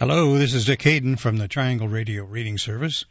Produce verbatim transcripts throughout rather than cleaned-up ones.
Hello, this is Dick Hayden from the Triangle Radio Reading Service.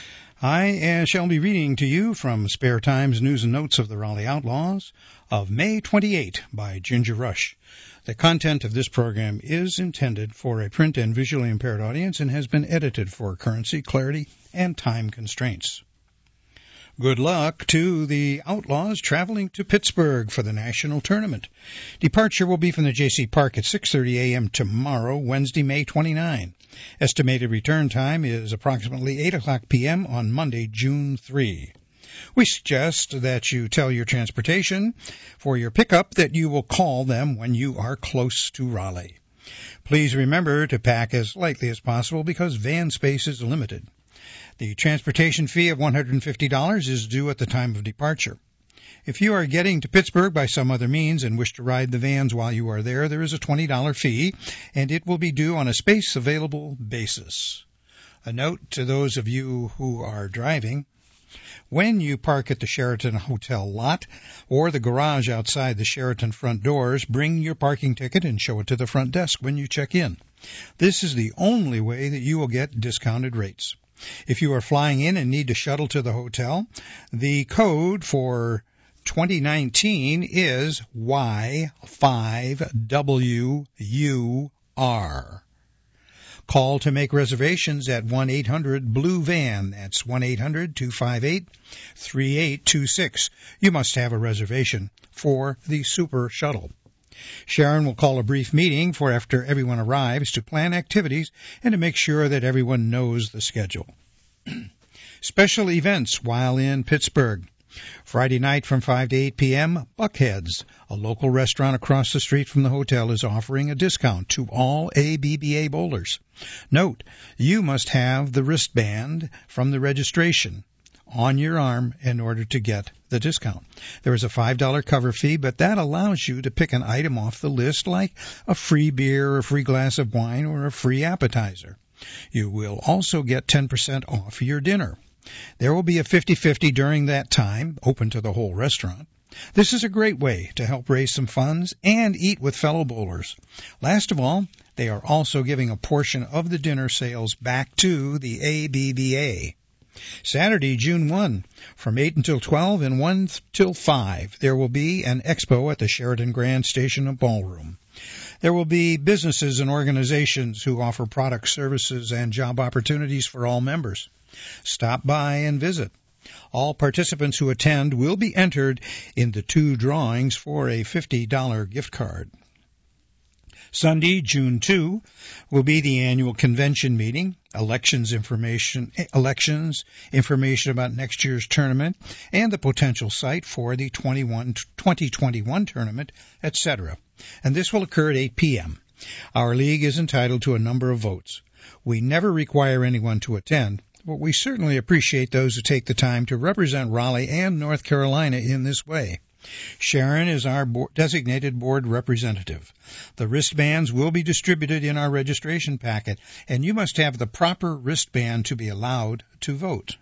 I uh, shall be reading to you from Spare Time's News and Notes of the Raleigh Outlaws of May twenty-eighth by Ginger Rush. The content of this program is intended for a print and visually impaired audience and has been edited for currency, clarity, and time constraints. Good luck to the Outlaws traveling to Pittsburgh for the national tournament. Departure will be from the J C Park at six thirty a.m. tomorrow, Wednesday, May twenty-ninth. Estimated return time is approximately eight o'clock p.m. on Monday, June third. We suggest that you tell your transportation for your pickup that you will call them when you are close to Raleigh. Please remember to pack as lightly as possible because van space is limited. The transportation fee of one hundred fifty dollars is due at the time of departure. If you are getting to Pittsburgh by some other means and wish to ride the vans while you are there, there is a twenty dollars fee, and it will be due on a space-available basis. A note to those of you who are driving: when you park at the Sheraton Hotel lot or the garage outside the Sheraton front doors, bring your parking ticket and show it to the front desk when you check in. This is the only way that you will get discounted rates. If you are flying in and need to shuttle to the hotel, the code for twenty nineteen is Y five W U R. Call to make reservations at one eight hundred blue van. That's one eight hundred two five eight three eight two six. You must have a reservation for the Super Shuttle. Sharon will call a brief meeting for after everyone arrives to plan activities and to make sure that everyone knows the schedule. Special events while in Pittsburgh. Friday night from five to eight p.m., Buckheads, a local restaurant across the street from the hotel, is offering a discount to all A B B A bowlers. Note, you must have the wristband from the registration on your arm in order to get the discount. There is a five dollars cover fee, but that allows you to pick an item off the list like a free beer, a free glass of wine, or a free appetizer. You will also get ten percent off your dinner. There will be a fifty-fifty during that time, open to the whole restaurant. This is a great way to help raise some funds and eat with fellow bowlers. Last of all, they are also giving a portion of the dinner sales back to the A B B A. Saturday, June first, from eight until twelve and one till five, there will be an expo at the Sheraton Grand Station and Ballroom. There will be businesses and organizations who offer products, services, and job opportunities for all members. Stop by and visit. All participants who attend will be entered in the two drawings for a fifty dollars gift card. Sunday, June second, will be the annual convention meeting, elections information, elections, information about next year's tournament, and the potential site for the twenty twenty-one tournament, et cetera. And this will occur at eight p.m. Our league is entitled to a number of votes. We never require anyone to attend, but we certainly appreciate those who take the time to represent Raleigh and North Carolina in this way. Sharon is our board, designated board representative. The wristbands will be distributed in our registration packet, and you must have the proper wristband to be allowed to vote.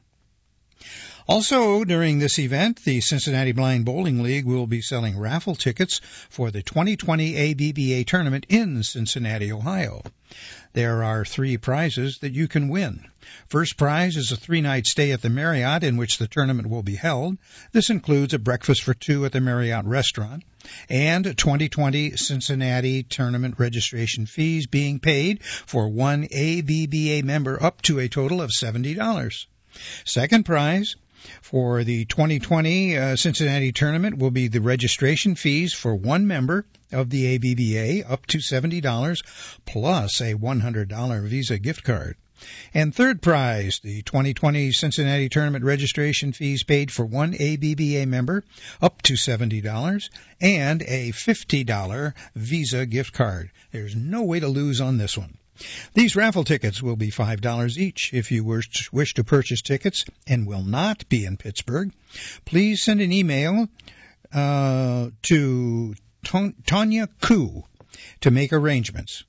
Also, during this event, the Cincinnati Blind Bowling League will be selling raffle tickets for the twenty twenty A B B A tournament in Cincinnati, Ohio. There are three prizes that you can win. First prize is a three-night stay at the Marriott in which the tournament will be held. This includes a breakfast for two at the Marriott restaurant and twenty twenty Cincinnati tournament registration fees being paid for one A B B A member up to a total of seventy dollars. Second prize for the twenty twenty uh, Cincinnati tournament will be the registration fees for one member of the A B B A up to seventy dollars plus a one hundred dollars Visa gift card. And third prize, the twenty twenty Cincinnati tournament registration fees paid for one A B B A member up to seventy dollars and a fifty dollars Visa gift card. There's no way to lose on this one. These raffle tickets will be five dollars each. If you wish to purchase tickets and will not be in Pittsburgh, please send an email uh, to Tanya Koo to make arrangements.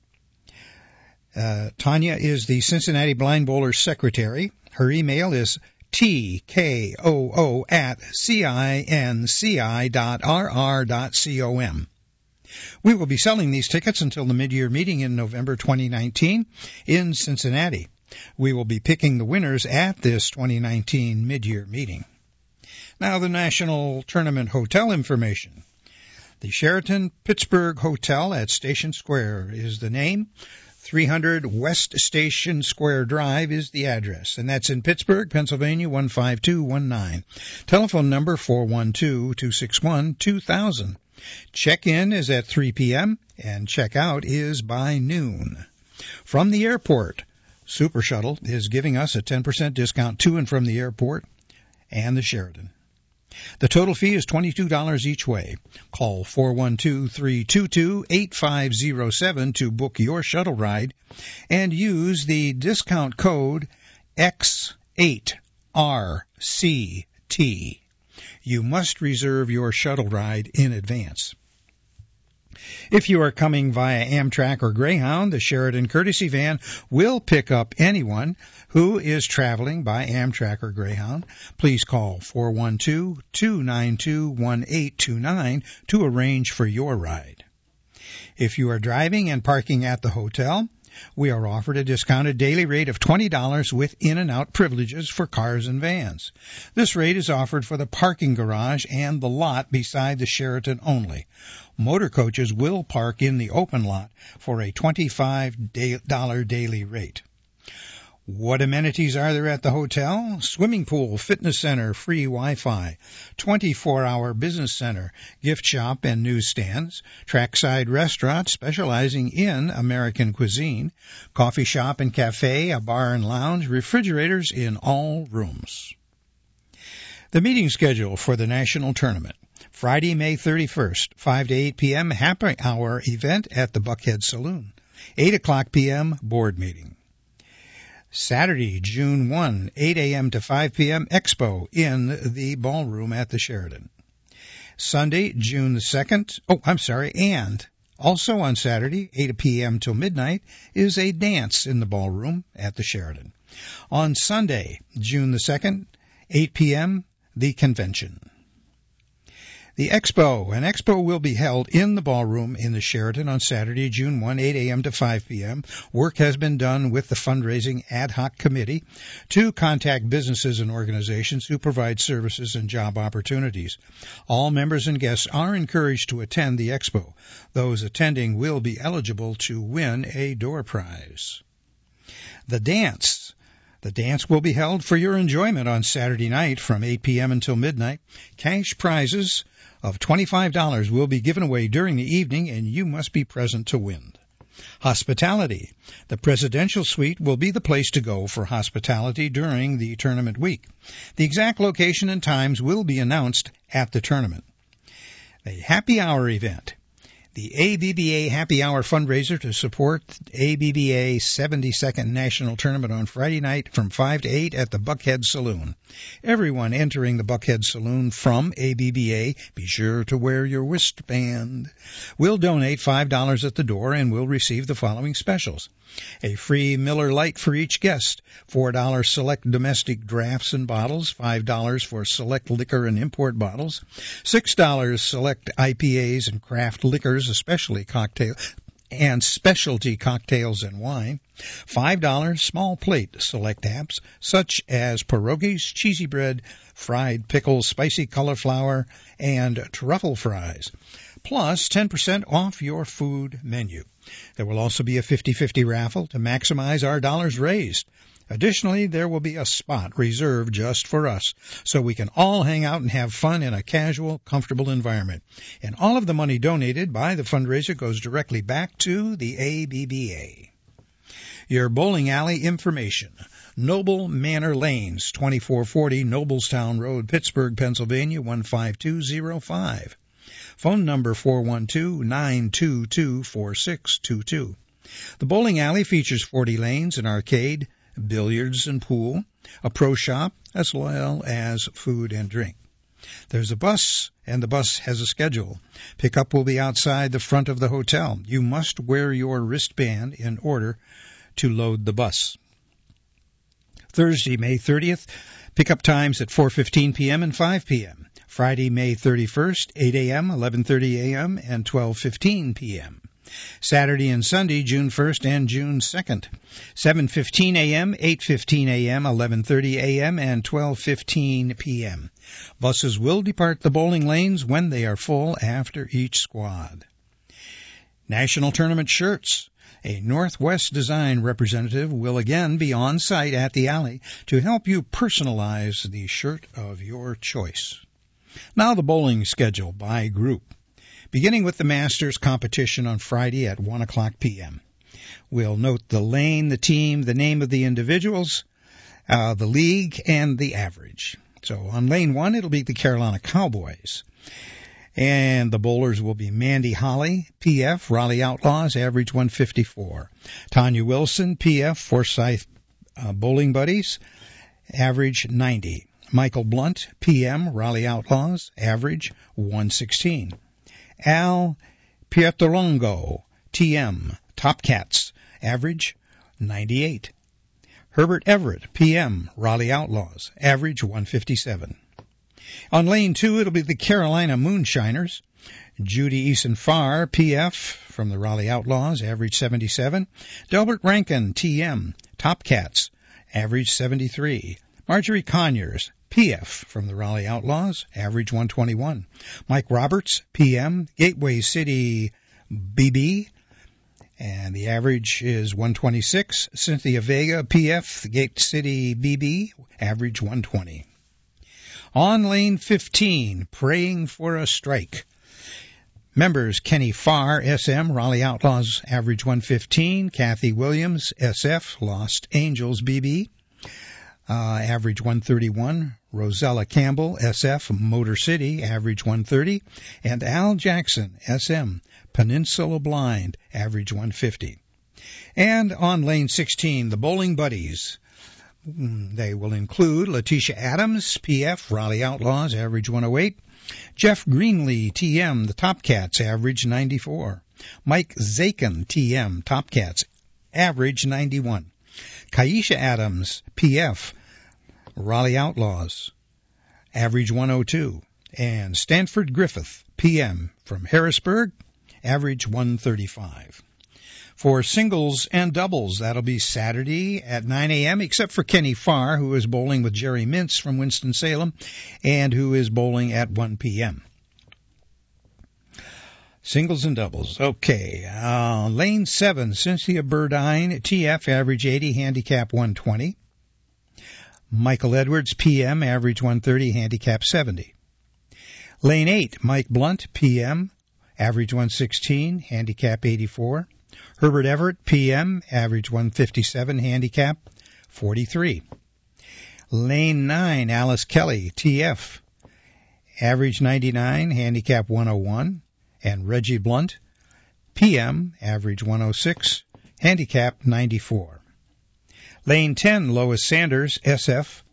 Uh, Tanya is the Cincinnati Blind Bowlers Secretary. Her email is T K O O at C I N C I dot R R dot com. We will be selling these tickets until the mid-year meeting in November twenty nineteen in Cincinnati. We will be picking the winners at this twenty nineteen mid-year meeting. Now the National Tournament Hotel information. The Sheraton Pittsburgh Hotel at Station Square is the name. three hundred West Station Square Drive is the address, and that's in Pittsburgh, Pennsylvania, one five two one nine. Telephone number four one two, two six one, two thousand. Check-in is at three p.m., and check-out is by noon. From the airport, Super Shuttle is giving us a ten percent discount to and from the airport and the Sheraton. The total fee is twenty-two dollars each way. Call four one two, three two two, eight five zero seven to book your shuttle ride and use the discount code X eight R C T. You must reserve your shuttle ride in advance. If you are coming via Amtrak or Greyhound, the Sheraton Courtesy Van will pick up anyone who is traveling by Amtrak or Greyhound. Please call four one two, two nine two, one eight two nine to arrange for your ride. If you are driving and parking at the hotel, we are offered a discounted daily rate of twenty dollars with in-and-out privileges for cars and vans. This rate is offered for the parking garage and the lot beside the Sheraton only. Motor coaches will park in the open lot for a twenty-five dollars daily rate. What amenities are there at the hotel? Swimming pool, fitness center, free Wi-Fi, twenty-four hour business center, gift shop and newsstands, trackside restaurant specializing in American cuisine, coffee shop and cafe, a bar and lounge, refrigerators in all rooms. The meeting schedule for the national tournament. Friday, May thirty-first, five to eight p.m. happy hour event at the Buckhead Saloon. eight o'clock p.m. board meeting. Saturday, June first, eight a.m. to five p.m. expo in the ballroom at the Sheraton. Sunday, June the second, oh, I'm sorry, and also on Saturday, eight p.m. till midnight, is a dance in the ballroom at the Sheraton. On Sunday, June the second, eight p.m., the convention. The Expo. An expo will be held in the ballroom in the Sheraton on Saturday, June first, eight a.m. to five p.m. Work has been done with the fundraising ad hoc committee to contact businesses and organizations who provide services and job opportunities. All members and guests are encouraged to attend the expo. Those attending will be eligible to win a door prize. The dance. The dance will be held for your enjoyment on Saturday night from eight p.m. until midnight. Cash prizes of twenty-five dollars will be given away during the evening, and you must be present to win. Hospitality. The Presidential Suite will be the place to go for hospitality during the tournament week. The exact location and times will be announced at the tournament. A happy hour event. The A B B A Happy Hour fundraiser to support A B B A seventy-second National Tournament on Friday night from five to eight at the Buckhead Saloon. Everyone entering the Buckhead Saloon from A B B A, be sure to wear your wristband, will donate five dollars at the door and will receive the following specials. A free Miller Lite for each guest, four dollars select domestic drafts and bottles, five dollars for select liquor and import bottles, six dollars select I P As and craft liquors, especially cocktail and specialty cocktails and wine, five dollars small plate select apps such as pierogies, cheesy bread, fried pickles, spicy cauliflower, and truffle fries, plus ten percent off your food menu. There will also be a fifty-fifty raffle to maximize our dollars raised. Additionally, there will be a spot reserved just for us, so we can all hang out and have fun in a casual, comfortable environment. And all of the money donated by the fundraiser goes directly back to the A B B A. Your bowling alley information. Noble Manor Lanes, twenty-four forty Noblestown Road, Pittsburgh, Pennsylvania, one five two zero five. Phone number four one two, nine two two, four six two two. The bowling alley features forty lanes, an arcade, billiards and pool, a pro shop, as well as food and drink. There's a bus, and the bus has a schedule. Pickup will be outside the front of the hotel. You must wear your wristband in order to load the bus. Thursday, May thirtieth, Pickup times at four fifteen p.m. and five p.m. Friday, May thirty-first, eight a.m., eleven thirty a.m., and twelve fifteen p.m. Saturday and Sunday, June first and June second, seven fifteen a.m., eight fifteen a.m., eleven thirty a.m., and twelve fifteen p.m. Buses will depart the bowling lanes when they are full after each squad. National Tournament shirts. A Northwest Design representative will again be on site at the alley to help you personalize the shirt of your choice. Now the bowling schedule by group. Beginning with the Masters competition on Friday at one o'clock p.m. We'll note the lane, the team, the name of the individuals, uh, the league, and the average. So on lane one, it'll be the Carolina Cowboys. And the bowlers will be Mandy Holly, P F, Raleigh Outlaws, average one fifty-four. Tanya Wilson, P F, Forsyth uh, Bowling Buddies, average ninety. Michael Blunt, P M, Raleigh Outlaws, average one sixteen. Al Pietrolongo, T M, Top Cats, average ninety-eight. Herbert Everett, P M, Raleigh Outlaws, average one fifty-seven. On lane two, it'll be the Carolina Moonshiners. Judy Eason Farr, P F, from the Raleigh Outlaws, average seventy-seven. Delbert Rankin, T M, Top Cats, average seventy-three. Marjorie Conyers, P F, from the Raleigh Outlaws, average one twenty-one. Mike Roberts, P M, Gateway City B B, and the average is one twenty-six. Cynthia Vega, P F, Gate City B B, average one twenty. On lane fifteen, Praying for a Strike. Members Kenny Farr, S M, Raleigh Outlaws, average one fifteen. Kathy Williams, S F, Lost Angels B B, uh, average one thirty-one. Rosella Campbell, S F, Motor City, average one thirty. And Al Jackson, S M, Peninsula Blind, average one fifty. And on lane sixteen, the Bowling Buddies. They will include Letitia Adams, P F, Raleigh Outlaws, average one oh eight. Jeff Greenlee, T M, the Top Cats, average ninety-four. Mike Zakin, T M, Top Cats, average ninety-one. Kaisha Adams, P F, Raleigh Outlaws, average one oh two. And Stanford Griffith, P M, from Harrisburg, average one thirty-five. For singles and doubles, that'll be Saturday at nine a.m., except for Kenny Farr, who is bowling with Jerry Mintz from Winston-Salem, and who is bowling at one p.m. Singles and doubles. Okay. Uh, lane seven, Cynthia Burdine, T F, average eighty, handicap one twenty. Michael Edwards, P M, average one thirty, handicap seventy. Lane eight, Mike Blunt, P M, average one sixteen, handicap eighty-four. Herbert Everett, P M, average one fifty-seven, handicap forty-three. Lane nine, Alice Kelly, T F, average ninety-nine, handicap one oh one. And Reggie Blunt, P M, average one oh six, handicap ninety-four. Lane ten, Lois Sanders, S F,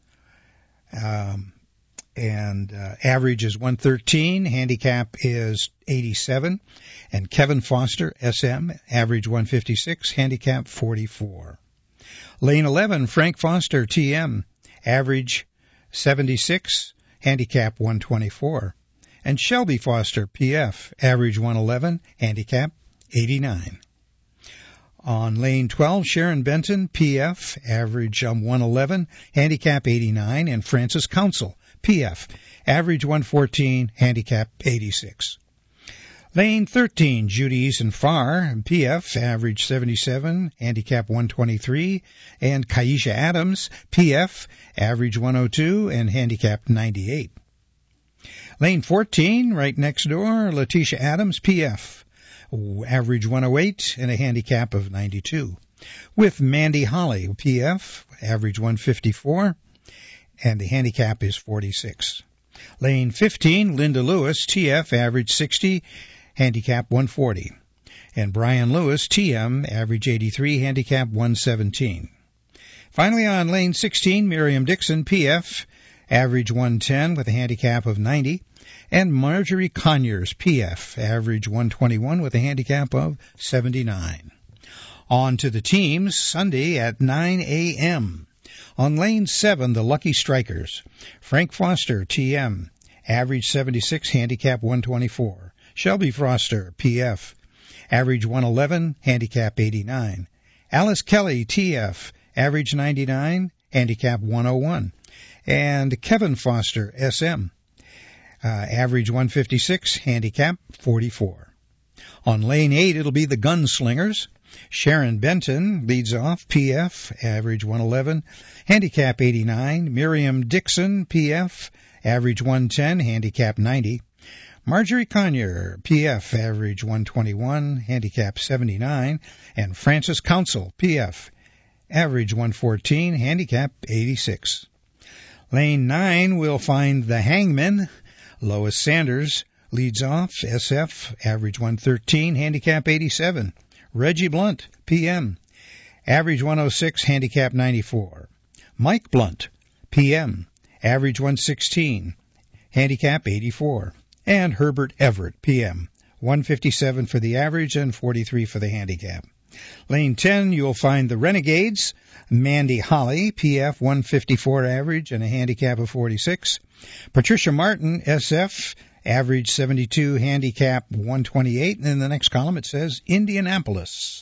um, and uh, average is one thirteen, handicap is eighty-seven. And Kevin Foster, S M, average one fifty-six, handicap forty-four. Lane eleven, Frank Foster, T M, average seventy-six, handicap one twenty-four. And Shelby Foster, P F, average one eleven, handicap eighty-nine. On lane twelve, Sharon Benton, P F, average um, one eleven, handicap eighty-nine. And Francis Council, P F, average one fourteen, handicap eighty-six. Lane thirteen, Judy Eason Farr, P F, average seventy-seven, handicap one twenty-three. And Kaisha Adams, P F, average one oh two, and handicap ninety-eight. Lane fourteen, right next door, Letitia Adams, P F, average one oh eight, and a handicap of ninety-two. With Mandy Holly, P F, average one fifty-four, and the handicap is forty-six. Lane fifteen, Linda Lewis, T F, average sixty, handicap one forty. And Brian Lewis, T M, average eighty-three, handicap one seventeen. Finally on lane sixteen, Miriam Dixon, P F, average one ten with a handicap of ninety. And Marjorie Conyers, P F, average one twenty-one with a handicap of seventy-nine. On to the teams, Sunday at nine a.m. On lane seven, the Lucky Strikers. Frank Foster, T M, average seventy-six, handicap one twenty-four. Shelby Foster, P F, average one eleven, handicap eighty-nine. Alice Kelly, T F, average ninety-nine, handicap one oh one. And Kevin Foster, S M, uh, average one fifty-six, handicap forty-four. On lane eight, it'll be the Gunslingers. Sharon Benton leads off, P F, average one eleven, handicap eighty-nine. Miriam Dixon, P F, average one ten, handicap ninety. Marjorie Conyer, P F, average one twenty-one, handicap seventy-nine. And Frances Council, P F, average one fourteen, handicap eighty-six. Lane nine, we'll find the Hangman. Lois Sanders leads off, S F, average one thirteen, handicap eighty-seven. Reggie Blunt, P M, average one oh six, handicap ninety-four. Mike Blunt, P M, average one sixteen, handicap eighty-four. And Herbert Everett, P M, one fifty-seven for the average and forty-three for the handicap. Lane ten, you'll find the Renegades. Mandy Holly, P F, one fifty-four average and a handicap of forty-six. Patricia Martin, S F, average seventy-two, handicap one twenty-eight. And in the next column it says Indianapolis.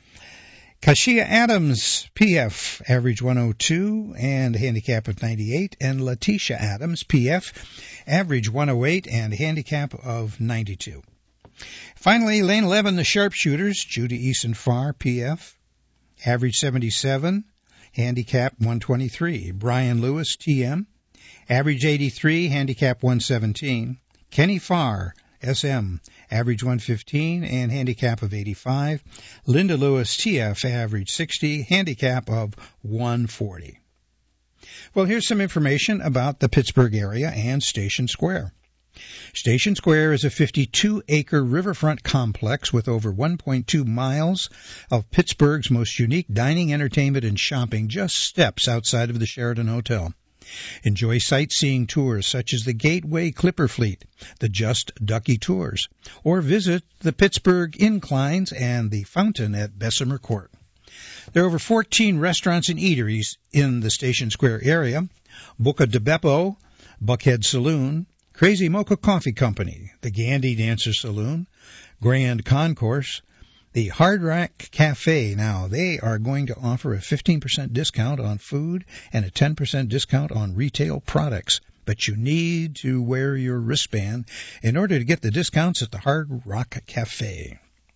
Kashia Adams, P F, average one oh two and a handicap of ninety-eight. And Letitia Adams, P F, average one oh eight and a handicap of ninety-two. Finally, lane eleven, the Sharpshooters. Judy Eason Farr, P F, average seventy-seven, handicap one twenty-three. Brian Lewis, T M, average eighty-three, handicap one seventeen. Kenny Farr, S M, average one fifteen and handicap of eighty-five. Linda Lewis, T F, average sixty, handicap of one forty. Well, here's some information about the Pittsburgh area and Station Square. Station Square is a fifty-two acre riverfront complex with over one point two miles of Pittsburgh's most unique dining, entertainment, and shopping just steps outside of the Sheraton Hotel. Enjoy sightseeing tours such as the Gateway Clipper Fleet, the Just Ducky Tours, or visit the Pittsburgh Inclines and the fountain at Bessemer Court. There are over fourteen restaurants and eateries in the Station Square area: Boca de Beppo, Buckhead Saloon, Crazy Mocha Coffee Company, the Gandy Dancer Saloon, Grand Concourse, the Hard Rock Cafe. Now, they are going to offer a fifteen percent discount on food and a ten percent discount on retail products. But you need to wear your wristband in order to get the discounts at the Hard Rock Cafe.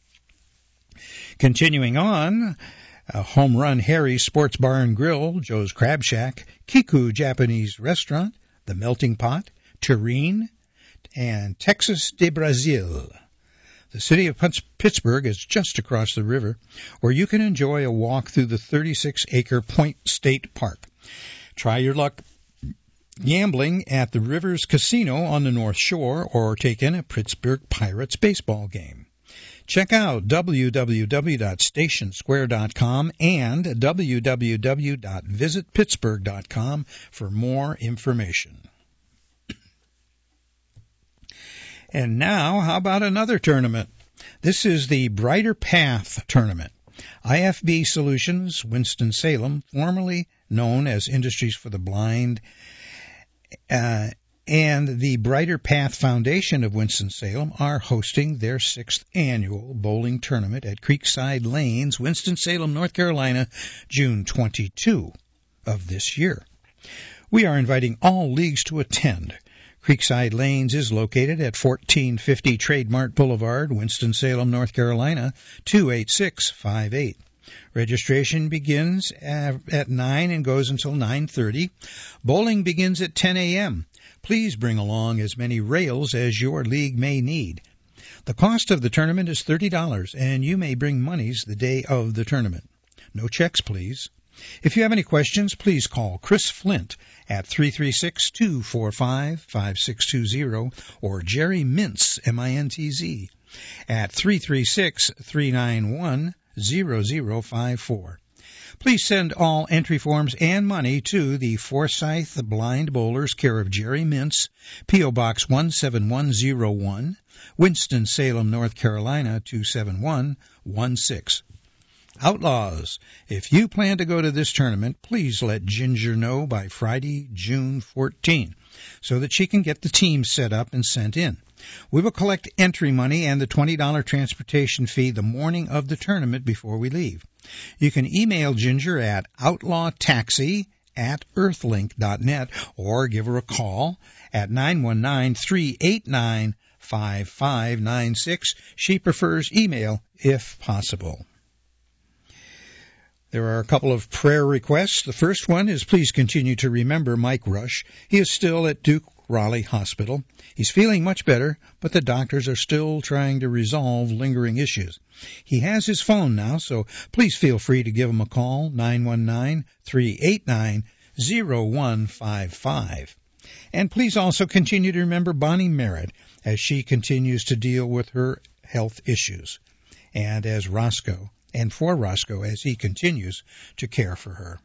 Continuing on, uh, Home Run Harry's Sports Bar and Grill, Joe's Crab Shack, Kiku Japanese Restaurant, The Melting Pot, Tureen, and Texas de Brazil. The city of Pittsburgh is just across the river, where you can enjoy a walk through the thirty-six acre Point State Park. Try your luck gambling at the Rivers Casino on the North Shore, or take in a Pittsburgh Pirates baseball game. Check out w w w dot station square dot com and w w w dot visit pittsburgh dot com for more information. And now, how about another tournament? This is the Brighter Path Tournament. I F B Solutions, Winston-Salem, formerly known as Industries for the Blind, uh, and the Brighter Path Foundation of Winston-Salem are hosting their sixth annual bowling tournament at Creekside Lanes, Winston-Salem, North Carolina, June twenty-second of this year. We are inviting all leagues to attend. Creekside Lanes is located at fourteen fifty Trademark Boulevard, Winston-Salem, North Carolina, two eight six five eight. Registration begins at nine and goes until nine thirty. Bowling begins at ten a.m. Please bring along as many rails as your league may need. The cost of the tournament is thirty dollars, and you may bring monies the day of the tournament. No checks, please. If you have any questions, please call Chris Flint at three three six, two four five, five six two zero or Jerry Mintz, M I N T Z, at three three six, three nine one, zero zero five four. Please send all entry forms and money to the Forsyth Blind Bowlers, care of Jerry Mintz, P O. Box one seven one zero one, Winston-Salem, North Carolina, two seven one one six. Outlaws, if you plan to go to this tournament, please let Ginger know by Friday, June fourteenth, so that she can get the team set up and sent in. We will collect entry money and the twenty dollars transportation fee the morning of the tournament before we leave. You can email Ginger at outlawtaxi at earthlink dot net or give her a call at nine one nine, three eight nine, five five nine six. She prefers email if possible. There are a couple of prayer requests. The first one is please continue to remember Mike Rush. He is still at Duke Raleigh Hospital. He's feeling much better, but the doctors are still trying to resolve lingering issues. He has his phone now, so please feel free to give him a call, nine one nine, three eight nine, zero one five five. And please also continue to remember Bonnie Merritt as she continues to deal with her health issues, and as Roscoe, and for Roscoe as he continues to care for her.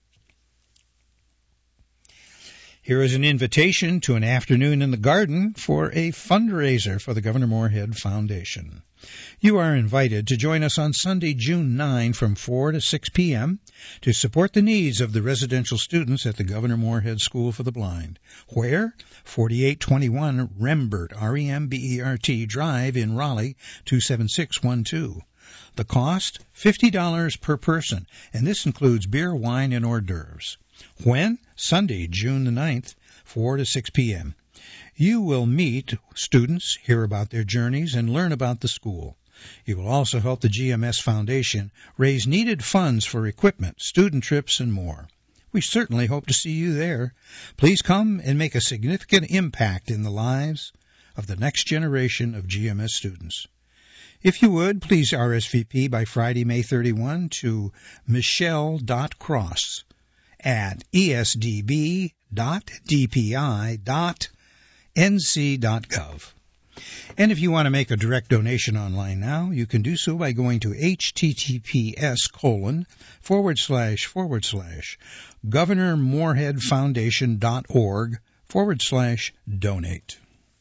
Here is an invitation to an afternoon in the garden for a fundraiser for the Governor Moorhead Foundation. You are invited to join us on Sunday, June ninth from four to six p.m. to support the needs of the residential students at the Governor Moorhead School for the Blind. Where? forty-eight twenty-one Rembert, R E M B E R T Drive in Raleigh, two seven six one two. The cost, fifty dollars per person, and this includes beer, wine, and hors d'oeuvres. When? Sunday, June the ninth, four to six p.m. You will meet students, hear about their journeys, and learn about the school. You will also help the G M S Foundation raise needed funds for equipment, student trips, and more. We certainly hope to see you there. Please come and make a significant impact in the lives of the next generation of G M S students. If you would, please R S V P by Friday, May thirty-first to michelle dot cross at e s d b dot d p i dot n c dot gov. And if you want to make a direct donation online now, you can do so by going to https colon forward slash forward slash Governor Moorhead Foundation dot org forward slash donate.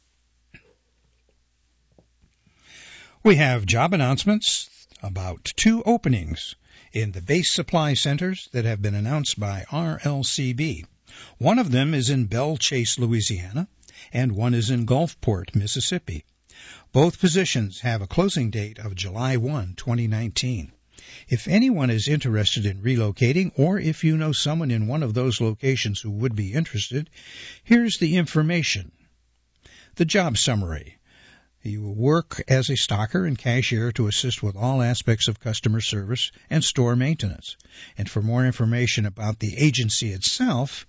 We have job announcements about two openings in the base supply centers that have been announced by R L C B. One of them is in Belle Chase, Louisiana, and one is in Gulfport, Mississippi. Both positions have a closing date of July first, twenty nineteen. If anyone is interested in relocating, or if you know someone in one of those locations who would be interested, here's the information. The job summary. You will work as a stocker and cashier to assist with all aspects of customer service and store maintenance. And for more information about the agency itself,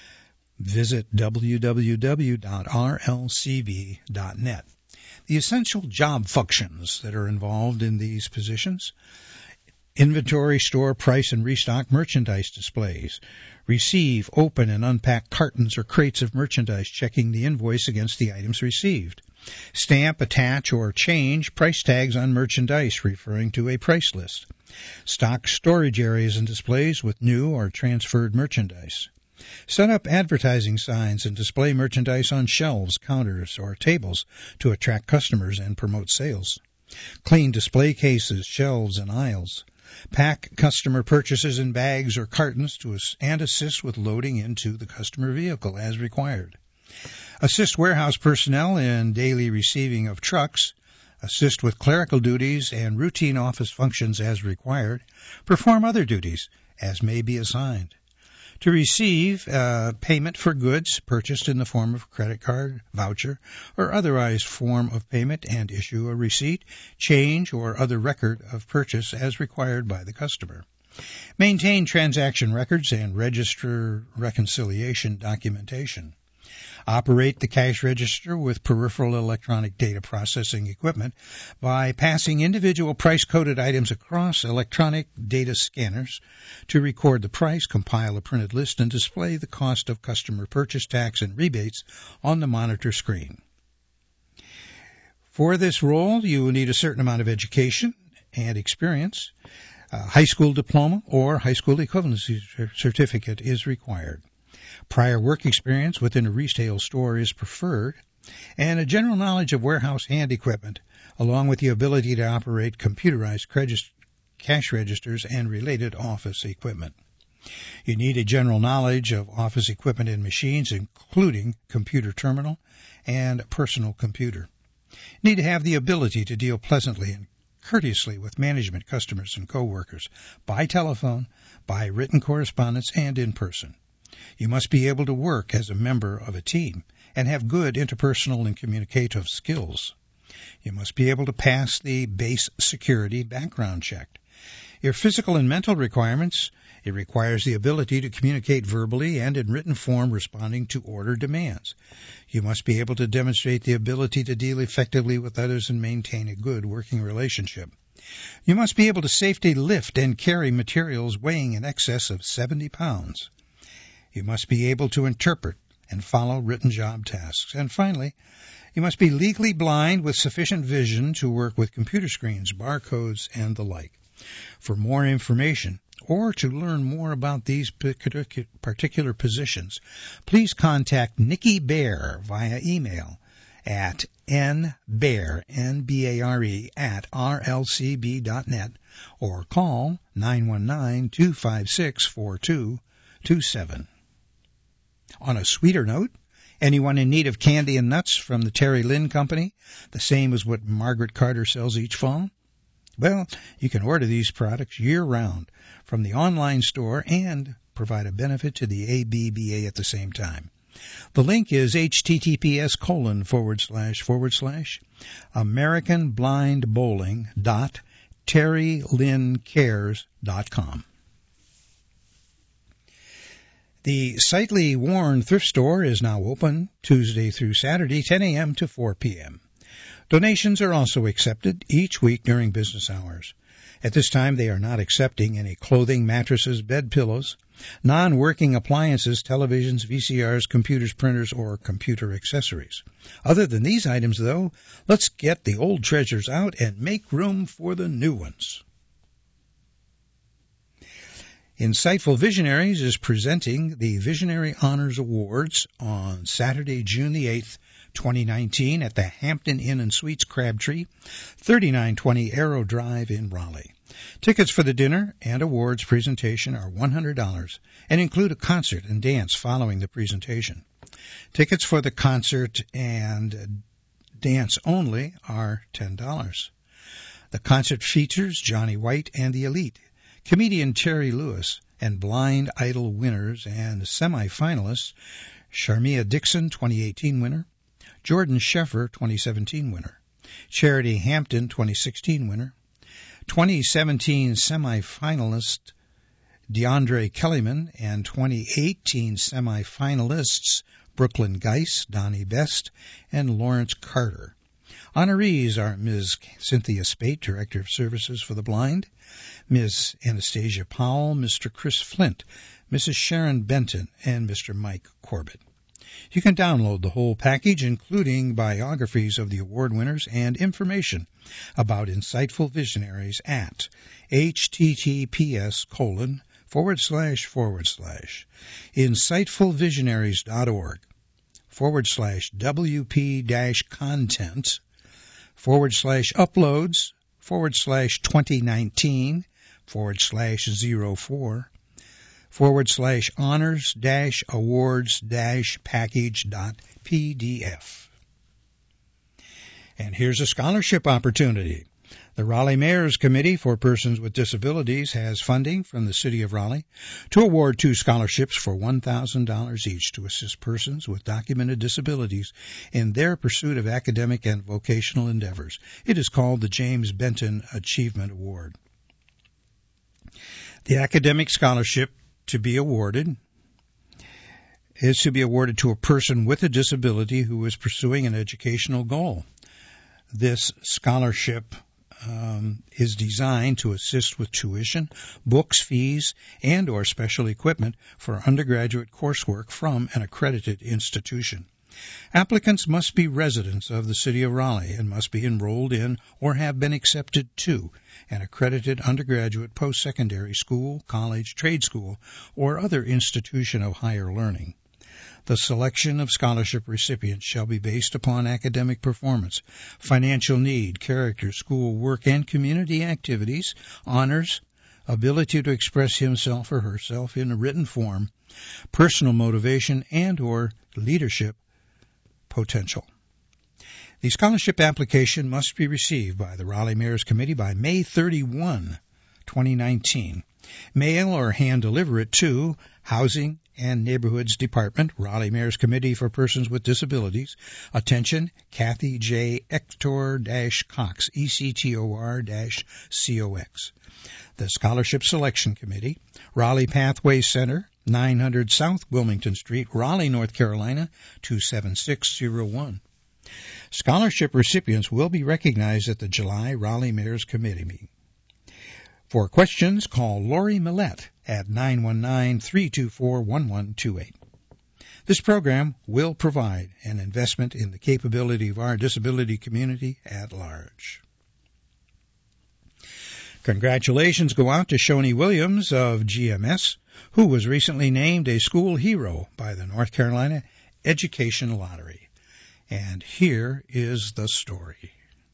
visit w w w dot r l c b dot net. The essential job functions that are involved in these positions: inventory, store, price, and restock merchandise displays. Receive, open, and unpack cartons or crates of merchandise, checking the invoice against the items received. Stamp, attach, or change price tags on merchandise, referring to a price list. Stock storage areas and displays with new or transferred merchandise. Set up advertising signs and display merchandise on shelves, counters, or tables to attract customers and promote sales. Clean display cases, shelves, and aisles. Pack customer purchases in bags or cartons to ass- and assist with loading into the customer vehicle as required. Assist warehouse personnel in daily receiving of trucks. Assist with clerical duties and routine office functions as required. Perform other duties as may be assigned. To receive uh, payment for goods purchased in the form of credit card, voucher, or otherwise form of payment, and issue a receipt, change, or other record of purchase as required by the customer. Maintain transaction records and register reconciliation documentation. Operate the cash register with peripheral electronic data processing equipment by passing individual price-coded items across electronic data scanners to record the price, compile a printed list, and display the cost of customer purchase tax and rebates on the monitor screen. For this role, you will need a certain amount of education and experience. A high school diploma or high school equivalency certificate is required. Prior work experience within a retail store is preferred, and a general knowledge of warehouse hand equipment, along with the ability to operate computerized cash registers, and related office equipment. You need a general knowledge of office equipment and machines, including computer terminal and personal computer. You need to have the ability to deal pleasantly and courteously with management, customers, and coworkers by telephone, by written correspondence, and in person. You must be able to work as a member of a team and have good interpersonal and communicative skills. You must be able to pass the base security background check. Your physical and mental requirements: it requires the ability to communicate verbally and in written form responding to order demands. You must be able to demonstrate the ability to deal effectively with others and maintain a good working relationship. You must be able to safely lift and carry materials weighing in excess of seventy pounds. You must be able to interpret and follow written job tasks. And finally, you must be legally blind with sufficient vision to work with computer screens, barcodes, and the like. For more information, or to learn more about these particular positions, please contact Nikki Bear via email at nbare, N B A R E, at r l c b dot net or call nine one nine, two five six, four two two seven. On a sweeter note, anyone in need of candy and nuts from the Terry Lynn Company, the same as what Margaret Carter sells each fall? Well, you can order these products year-round from the online store and provide a benefit to the A B B A at the same time. The link is https colon forward slash forward slash American Blind Bowling dot terry lynn cares dot com. The Sightly Worn Thrift Store is now open Tuesday through Saturday, ten a.m. to four p.m. Donations are also accepted each week during business hours. At this time, they are not accepting any clothing, mattresses, bed pillows, non-working appliances, televisions, V C Rs, computers, printers, or computer accessories. Other than these items, though, let's get the old treasures out and make room for the new ones. Insightful Visionaries is presenting the Visionary Honors Awards on Saturday, June the eighth, twenty nineteen, at the Hampton Inn and Suites, Crabtree, thirty-nine twenty Arrow Drive in Raleigh. Tickets for the dinner and awards presentation are one hundred dollars and include a concert and dance following the presentation. Tickets for the concert and dance only are ten dollars. The concert features Johnny White and the Elite, comedian Terry Lewis, and Blind Idol winners and semi-finalists Sharmia Dixon, twenty eighteen winner, Jordan Sheffer, twenty seventeen winner, Charity Hampton, twenty sixteen winner, twenty seventeen semi-finalist DeAndre Kellyman, and twenty eighteen semi-finalists Brooklyn Geis, Donnie Best, and Lawrence Carter. Honorees are Miz Cynthia Spate, Director of Services for the Blind, Miz Anastasia Powell, Mister Chris Flint, Missus Sharon Benton, and Mister Mike Corbett. You can download the whole package, including biographies of the award winners and information about Insightful Visionaries at https colon forward slash forward slash insightfulvisionaries.org forward slash WP dash content forward slash uploads forward slash 2019 forward slash 04 forward slash honors dash awards dash package dot pdf. And here's a scholarship opportunity. The Raleigh Mayor's Committee for Persons with Disabilities has funding from the City of Raleigh to award two scholarships for one thousand dollars each to assist persons with documented disabilities in their pursuit of academic and vocational endeavors. It is called the James Benton Achievement Award. The academic scholarship to be awarded is to be awarded to a person with a disability who is pursuing an educational goal. This scholarship um, is designed to assist with tuition, books, fees, and or special equipment for undergraduate coursework from an accredited institution. Applicants must be residents of the City of Raleigh and must be enrolled in or have been accepted to an accredited undergraduate, post-secondary school, college, trade school, or other institution of higher learning. The selection of scholarship recipients shall be based upon academic performance, financial need, character, school work, and community activities, honors, ability to express himself or herself in a written form, personal motivation, and or leadership potential. The scholarship application must be received by the Raleigh Mayor's Committee by May thirty-first, twenty nineteen. Mail or hand deliver it to Housing and Neighborhoods Department, Raleigh Mayor's Committee for Persons with Disabilities. Attention, Kathy J. Ector-Cox, E C T O R C O X. The Scholarship Selection Committee, Raleigh Pathway Center, nine hundred South Wilmington Street, Raleigh, North Carolina, two seven six zero one. Scholarship recipients will be recognized at the July Raleigh Mayor's Committee meeting. For questions, call Lori Millette at nine one nine, three two four, one one two eight. This program will provide an investment in the capability of our disability community at large. Congratulations go out to Shoni Williams of G M S, who was recently named a school hero by the North Carolina Education Lottery. And here is the story.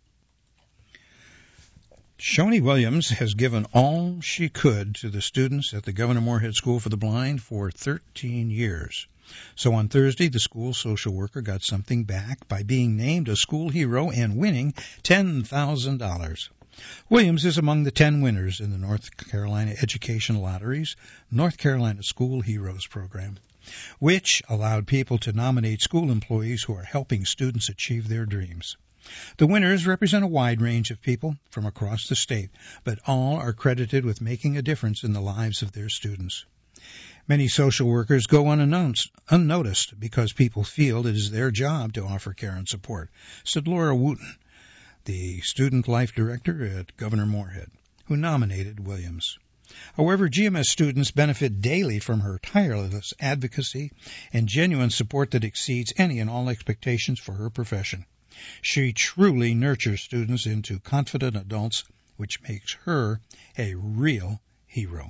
Shoni Williams has given all she could to the students at the Governor Moorhead School for the Blind for thirteen years. So on Thursday, the school social worker got something back by being named a school hero and winning ten thousand dollars. Williams is among the ten winners in the North Carolina Education Lottery's North Carolina School Heroes program, which allowed people to nominate school employees who are helping students achieve their dreams. The winners represent a wide range of people from across the state, but all are credited with making a difference in the lives of their students. Many social workers go unannounced, unnoticed because people feel it is their job to offer care and support, said Laura Wooten, the student life director at Governor Moorhead, who nominated Williams. However, G M S students benefit daily from her tireless advocacy and genuine support that exceeds any and all expectations for her profession. She truly nurtures students into confident adults, which makes her a real hero.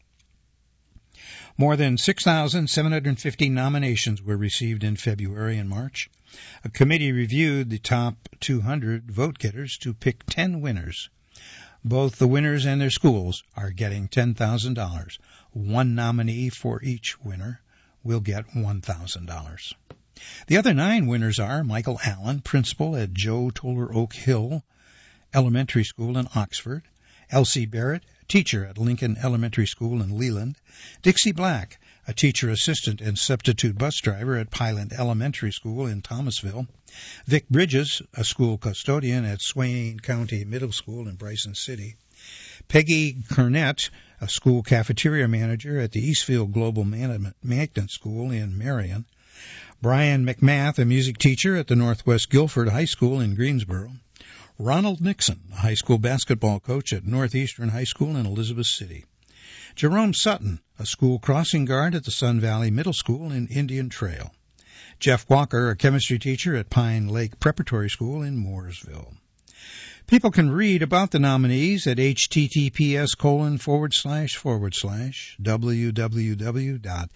More than six thousand seven hundred fifty nominations were received in February and March. A committee reviewed the top two hundred vote-getters to pick ten winners. Both the winners and their schools are getting ten thousand dollars. One nominee for each winner will get one thousand dollars. The other nine winners are Michael Allen, principal at Joe Toller Oak Hill Elementary School in Oxford; Elsie Barrett, teacher at Lincoln Elementary School in Leland; Dixie Black, a teacher assistant and substitute bus driver at Pyland Elementary School in Thomasville; Vic Bridges, a school custodian at Swain County Middle School in Bryson City; Peggy Kernett, a school cafeteria manager at the Eastfield Global Magnet School in Marion; Brian McMath, a music teacher at the Northwest Guilford High School in Greensboro; Ronald Nixon, a high school basketball coach at Northeastern High School in Elizabeth City; Jerome Sutton, a school crossing guard at the Sun Valley Middle School in Indian Trail; Jeff Walker, a chemistry teacher at Pine Lake Preparatory School in Mooresville. People can read about the nominees at https colon forward slash forward slash www dot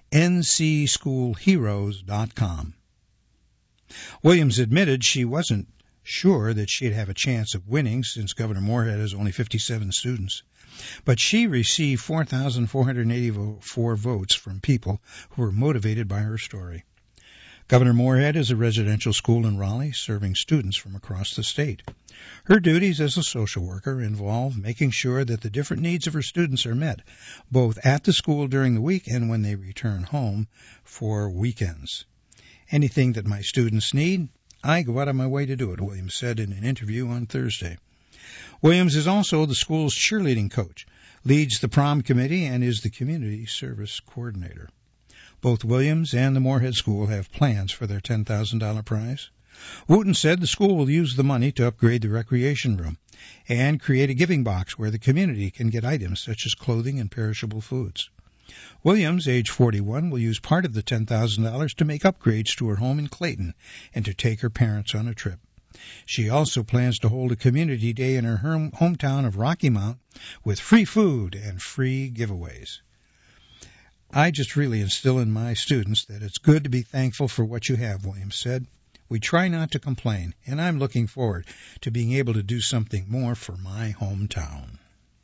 ncschoolheroes dot com. Williams admitted she wasn't sure that she'd have a chance of winning since Governor Moorhead has only fifty-seven students, but she received four thousand four hundred eighty-four votes from people who were motivated by her story. Governor Moorhead is a residential school in Raleigh serving students from across the state. Her duties as a social worker involve making sure that the different needs of her students are met, both at the school during the week and when they return home for weekends. Anything that my students need, I go out of my way to do it, Williams said in an interview on Thursday. Williams is also the school's cheerleading coach, leads the prom committee, and is the community service coordinator. Both Williams and the Moorhead School have plans for their ten thousand dollars prize. Wooten said the school will use the money to upgrade the recreation room and create a giving box where the community can get items such as clothing and perishable foods. Williams, age forty-one, will use part of the ten thousand dollars to make upgrades to her home in Clayton and to take her parents on a trip. She also plans to hold a community day in her hometown of Rocky Mount with free food and free giveaways. I just really instill in my students that it's good to be thankful for what you have, Williams said. We try not to complain, and I'm looking forward to being able to do something more for my hometown.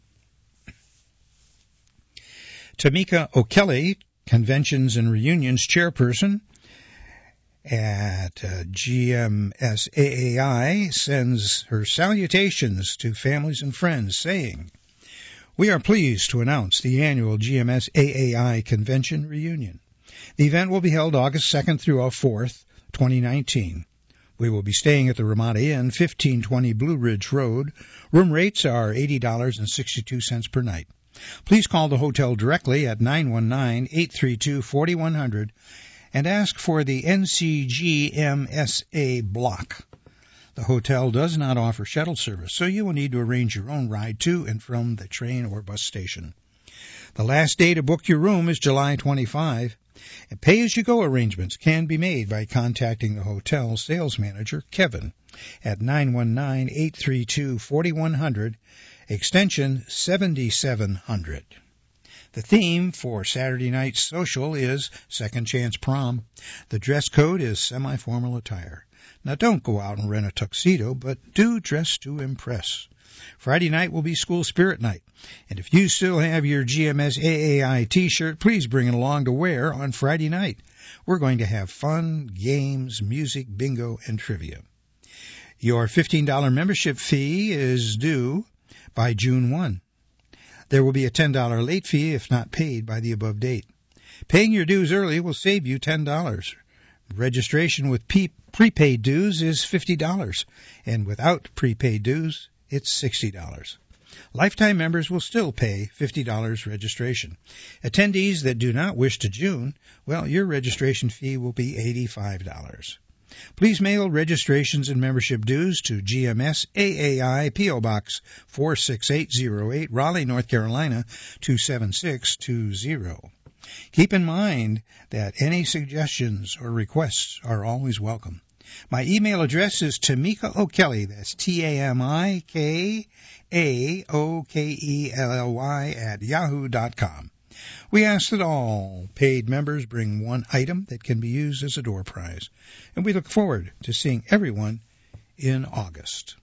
Tamika O'Kelly, Conventions and Reunions Chairperson at uh, G M S A A I, sends her salutations to families and friends, saying, "We are pleased to announce the annual G M S A A I Convention Reunion. The event will be held August second through fourth, twenty nineteen. We will be staying at the Ramada Inn, fifteen twenty Blue Ridge Road. Room rates are eighty dollars and sixty-two cents per night. Please call the hotel directly at nine one nine, eight three two, four one zero zero and ask for the N C G M S A block. The hotel does not offer shuttle service, so you will need to arrange your own ride to and from the train or bus station. The last day to book your room is July twenty-fifth. And pay-as-you-go arrangements can be made by contacting the hotel sales manager, Kevin, at nine one nine, eight three two, four one zero zero, extension seventy-seven hundred. The theme for Saturday night's social is Second Chance Prom. The dress code is semi-formal attire. Now, don't go out and rent a tuxedo, but do dress to impress. Friday night will be School Spirit Night, and if you still have your G M S A A I t-shirt, please bring it along to wear on Friday night. We're going to have fun, games, music, bingo, and trivia. Your fifteen dollars membership fee is due by June first. There will be a ten dollars late fee if not paid by the above date. Paying your dues early will save you ten dollars. Registration with P- prepaid dues is fifty dollars, and without prepaid dues, it's sixty dollars. Lifetime members will still pay fifty dollars registration. Attendees that do not wish to June, well, your registration fee will be eighty-five dollars. Please mail registrations and membership dues to G M S A A I, P O. Box four six eight zero eight, Raleigh, North Carolina, two seven six two zero. Keep in mind that any suggestions or requests are always welcome. My email address is Tamika O'Kelly, that's T A M I K A O K E L L Y at yahoo dot com. We ask that all paid members bring one item that can be used as a door prize, and we look forward to seeing everyone in August.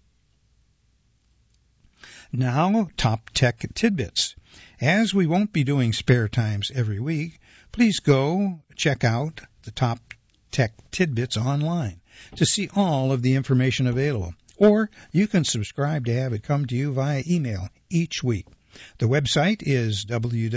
Now, Top Tech Tidbits. As we won't be doing spare times every week, please go check out the Top Tech Tidbits online to see all of the information available, or you can subscribe to have it come to you via email each week. The website is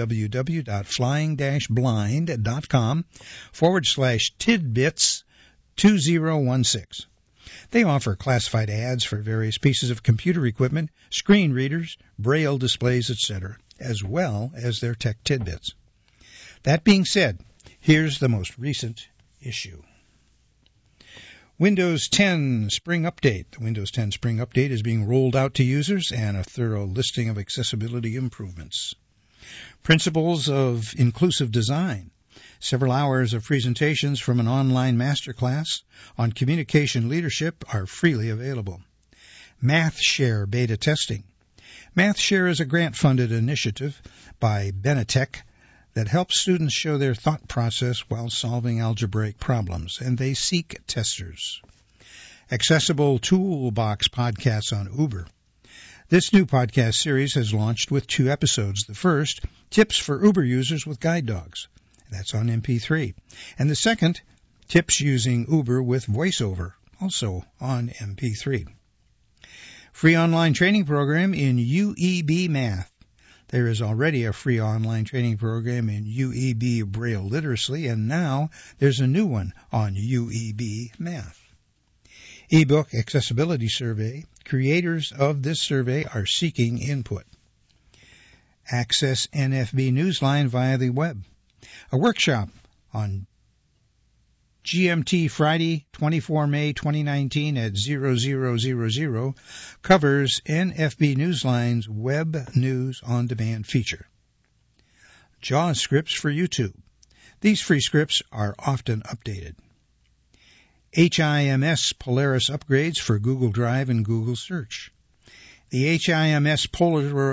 www.flying-blind.com forward slash tidbits 2016. They offer classified ads for various pieces of computer equipment, screen readers, braille displays, et cetera, as well as their tech tidbits. That being said, here's the most recent issue. Windows ten Spring Update. The Windows ten Spring Update is being rolled out to users, and a thorough listing of accessibility improvements. Principles of Inclusive Design. Several hours of presentations from an online masterclass on communication leadership are freely available. MathShare beta testing. MathShare is a grant-funded initiative by Benetech that helps students show their thought process while solving algebraic problems, and they seek testers. Accessible Toolbox podcasts on Uber. This new podcast series has launched with two episodes. The first, Tips for Uber Users with Guide Dogs. That's on M P three. And the second, Tips Using Uber with VoiceOver, also on M P three. Free online training program in U E B Math. There is already a free online training program in U E B Braille Literacy, and now there's a new one on U E B Math. eBook Accessibility Survey. Creators of this survey are seeking input. Access N F B Newsline via the web. A workshop on G M T Friday, the twenty-fourth of May, twenty nineteen at zero zero zero zero covers N F B Newsline's Web News On Demand feature. JAWS scripts for YouTube. These free scripts are often updated. H I M S Polaris upgrades for Google Drive and Google Search. The H I M S Polar,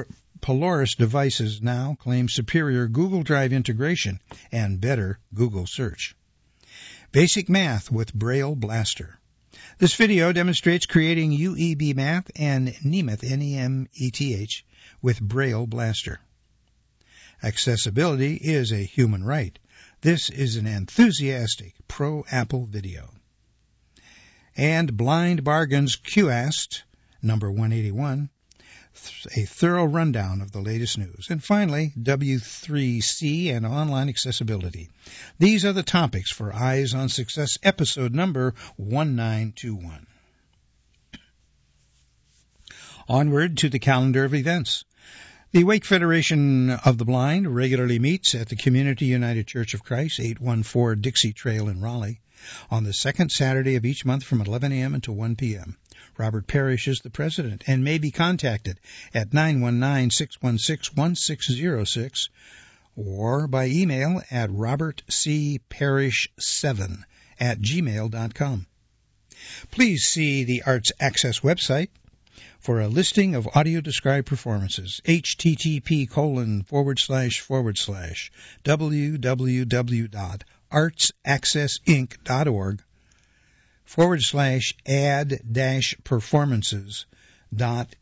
Polaris devices now claim superior Google Drive integration and better Google search. Basic Math with Braille Blaster. This video demonstrates creating U E B Math and Nemeth, N E M E T H, with Braille Blaster. Accessibility is a human right. This is an enthusiastic pro-Apple video. And Blind Bargains Q A S T, number one eighty-one, a thorough rundown of the latest news. And finally, W three C and online accessibility. These are the topics for Eyes on Success, episode number one nine two one. Onward to the calendar of events. The Wake Federation of the Blind regularly meets at the Community United Church of Christ, eight one four Dixie Trail in Raleigh, on the second Saturday of each month from eleven a.m. until one p.m. Robert Parrish is the president and may be contacted at nine one nine, six one six, one six zero six or by email at robert c parrish seven at gmail dot com. Please see the Arts Access website for a listing of audio-described performances, http colon forward slash forward slash www dot artsaccessinc.org forward slash add dash performances dot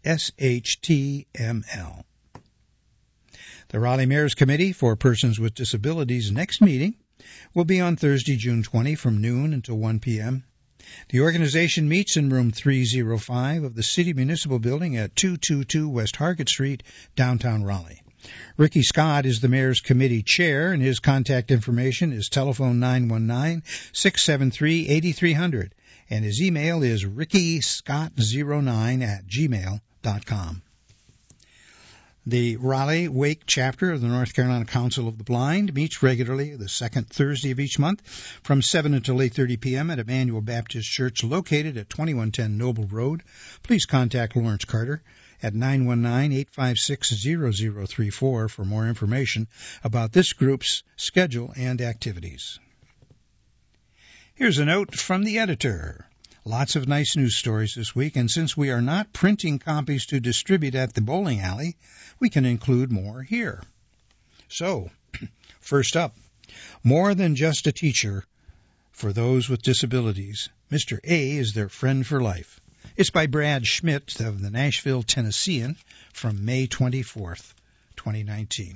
html. The Raleigh Mayor's Committee for Persons with Disabilities next meeting will be on Thursday, June twentieth from noon until one p.m. The organization meets in room three oh five of the City Municipal Building at two twenty-two West Hargett Street, downtown Raleigh. Ricky Scott is the Mayor's Committee Chair, and his contact information is telephone nine one nine, six seven three, eight three zero zero, and his email is ricky scott zero nine at gmail dot com. The Raleigh Wake chapter of the North Carolina Council of the Blind meets regularly the second Thursday of each month from seven until eight thirty p.m. at Emmanuel Baptist Church located at twenty-one ten Noble Road. Please contact Lawrence Carter at nine one nine, eight five six, zero zero three four for more information about this group's schedule and activities. Here's a note from the editor. Lots of nice news stories this week, and since we are not printing copies to distribute at the bowling alley, we can include more here. So, first up, More Than Just a Teacher for Those with Disabilities. Mister A is Their Friend for Life. It's by Brad Schmidt of the Nashville Tennessean from May twenty-fourth, twenty nineteen.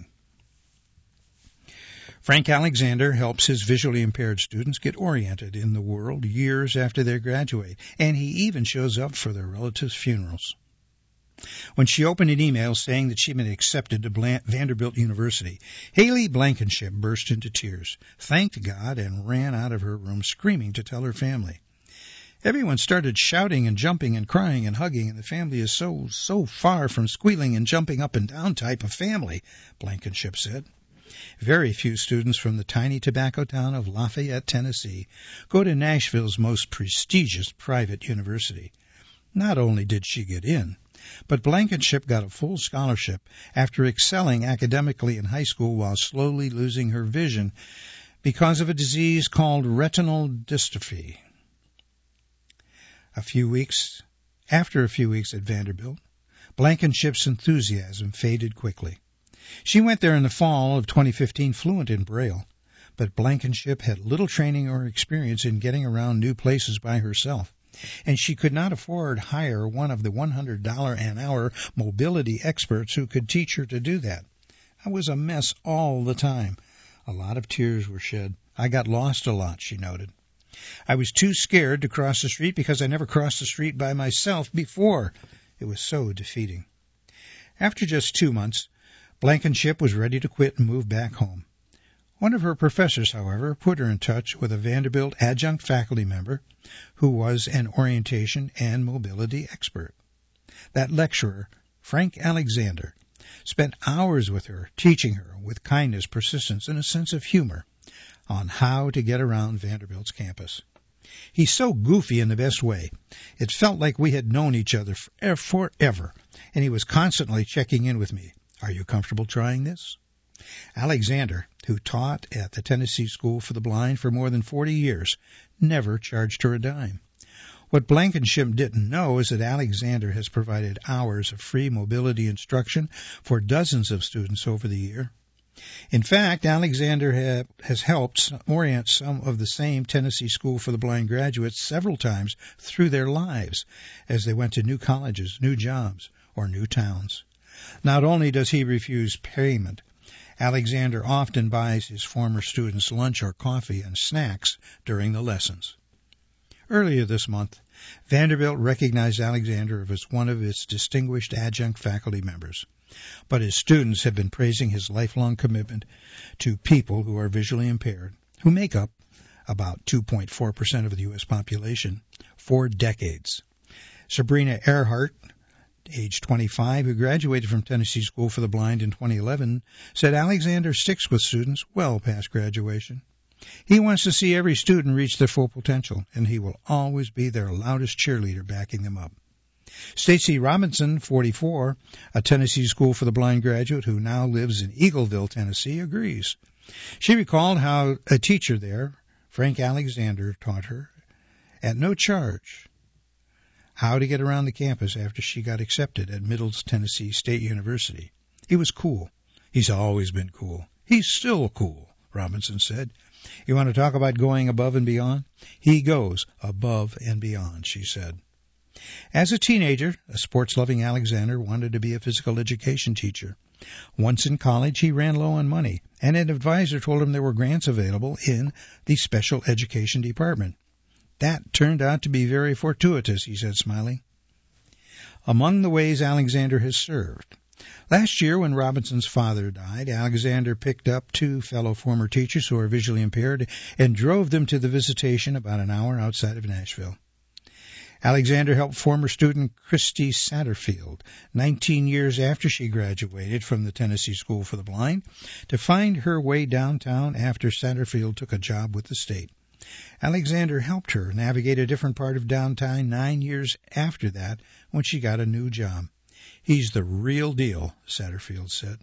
Frank Alexander helps his visually impaired students get oriented in the world years after they graduate, and he even shows up for their relatives' funerals. When she opened an email saying that she'd been accepted to Blan- Vanderbilt University, Haley Blankenship burst into tears, thanked God, and ran out of her room screaming to tell her family. Everyone started shouting and jumping and crying and hugging, and the family is so, so far from squealing and jumping up and down type of family, Blankenship said. Very few students from the tiny tobacco town of Lafayette, Tennessee, go to Nashville's most prestigious private university. Not only did she get in, but Blankenship got a full scholarship after excelling academically in high school while slowly losing her vision because of a disease called retinal dystrophy. A few weeks after a few weeks at Vanderbilt, Blankenship's enthusiasm faded quickly. She went there in the fall of twenty fifteen fluent in Braille, but Blankenship had little training or experience in getting around new places by herself, and she could not afford hire one of the one hundred dollars an hour mobility experts who could teach her to do that. I was a mess all the time. A lot of tears were shed. I got lost a lot, she noted. I was too scared to cross the street because I never crossed the street by myself before. It was so defeating. After just two months, Blankenship was ready to quit and move back home. One of her professors, however, put her in touch with a Vanderbilt adjunct faculty member who was an orientation and mobility expert. That lecturer, Frank Alexander, spent hours with her, teaching her with kindness, persistence, and a sense of humor on how to get around Vanderbilt's campus. He's so goofy in the best way. It felt like we had known each other forever, and he was constantly checking in with me. Are you comfortable trying this? Alexander, who taught at the Tennessee School for the Blind for more than forty years, never charged her a dime. What Blankenship didn't know is that Alexander has provided hours of free mobility instruction for dozens of students over the year. In fact, Alexander have, has helped orient some of the same Tennessee School for the Blind graduates several times through their lives as they went to new colleges, new jobs, or new towns. Not only does he refuse payment, Alexander often buys his former students lunch or coffee and snacks during the lessons. Earlier this month, Vanderbilt recognized Alexander as one of its distinguished adjunct faculty members. But his students have been praising his lifelong commitment to people who are visually impaired, who make up about two point four percent of the U S population, for decades. Sabrina Earhart, age twenty-five, who graduated from Tennessee School for the Blind in twenty eleven, said Alexander sticks with students well past graduation. He wants to see every student reach their full potential, and he will always be their loudest cheerleader backing them up. Stacy Robinson, forty-four, a Tennessee School for the Blind graduate who now lives in Eagleville, Tennessee, agrees. She recalled how a teacher there, Frank Alexander, taught her, at no charge, how to get around the campus after she got accepted at Middle Tennessee State University. He was cool. He's always been cool. He's still cool, Robinson said. You want to talk about going above and beyond? He goes above and beyond, she said. As a teenager, a sports-loving Alexander wanted to be a physical education teacher. Once in college, he ran low on money, and an advisor told him there were grants available in the special education department. That turned out to be very fortuitous, he said, smiling. Among the ways Alexander has served. Last year, when Robinson's father died, Alexander picked up two fellow former teachers who are visually impaired and drove them to the visitation about an hour outside of Nashville. Alexander helped former student Christy Satterfield, nineteen years after she graduated from the Tennessee School for the Blind, to find her way downtown after Satterfield took a job with the state. Alexander helped her navigate a different part of downtown nine years after that when she got a new job. He's the real deal, Satterfield said.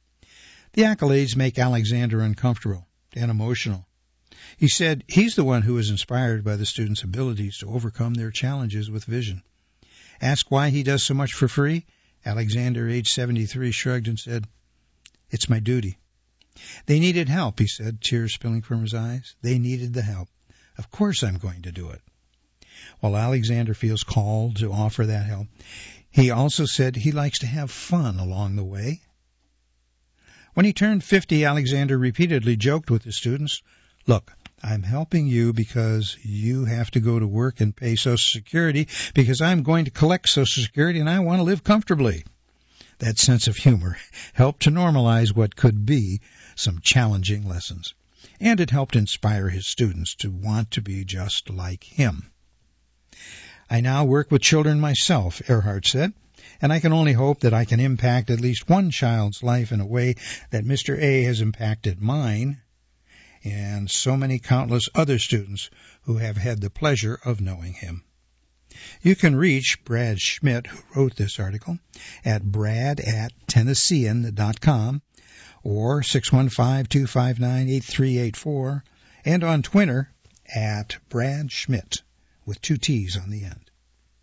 The accolades make Alexander uncomfortable and emotional. He said he's the one who is inspired by the students' abilities to overcome their challenges with vision. Asked why he does so much for free, Alexander, age seventy-three, shrugged and said, "It's my duty." They needed help, he said, tears spilling from his eyes. They needed the help. Of course I'm going to do it. While Alexander feels called to offer that help, he also said he likes to have fun along the way. When he turned fifty, Alexander repeatedly joked with his students, "Look, I'm helping you because you have to go to work and pay Social Security because I'm going to collect Social Security and I want to live comfortably." That sense of humor helped to normalize what could be some challenging lessons, and it helped inspire his students to want to be just like him. "I now work with children myself," Earhart said, "and I can only hope that I can impact at least one child's life in a way that Mister A has impacted mine and so many countless other students who have had the pleasure of knowing him." You can reach Brad Schmidt, who wrote this article, at brad at tennessean dot com or six one five, two five nine, eight three eight four, and on Twitter at Brad Schmidt with two T's on the end.